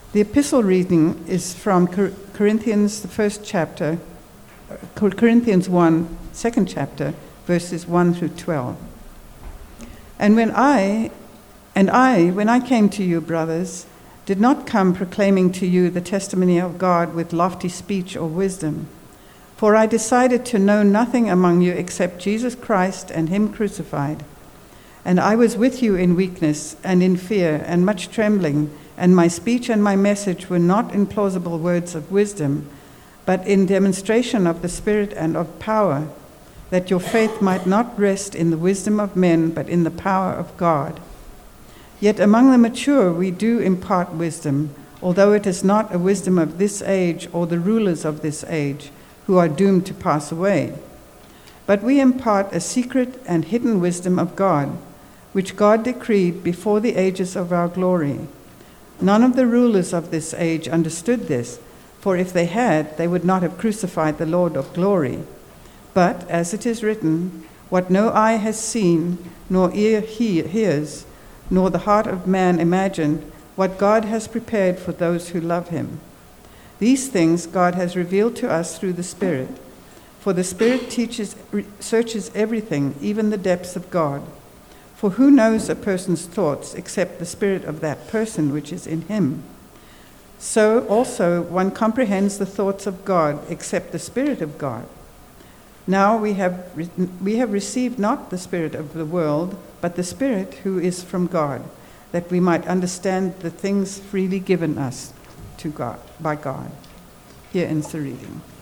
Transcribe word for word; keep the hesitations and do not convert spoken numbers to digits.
The epistle reading is from Corinthians, the first chapter, Corinthians one, second chapter, verses one through twelve. And when I, and I, when I came to you, brothers, did not come proclaiming to you the testimony of God with lofty speech or wisdom, for I decided to know nothing among you except Jesus Christ and him crucified. And I was with you in weakness and in fear and much trembling, and my speech and my message were not in plausible words of wisdom, but in demonstration of the Spirit and of power, that your faith might not rest in the wisdom of men, but in the power of God. Yet among the mature we do impart wisdom, although it is not a wisdom of this age or the rulers of this age, who are doomed to pass away. But we impart a secret and hidden wisdom of God, which God decreed before the ages of our glory. None of the rulers of this age understood this, for if they had, they would not have crucified the Lord of glory. But, as it is written, what no eye has seen, nor ear he hears, nor the heart of man imagined, what God has prepared for those who love him. These things God has revealed to us through the Spirit. For the Spirit teaches, searches everything, even the depths of God. For who knows a person's thoughts except the spirit of that person which is in him? So also one comprehends the thoughts of God except the Spirit of God. Now we have we have received not the spirit of the world, but the Spirit who is from God, that we might understand the things freely given us to God by God. Here ends the reading.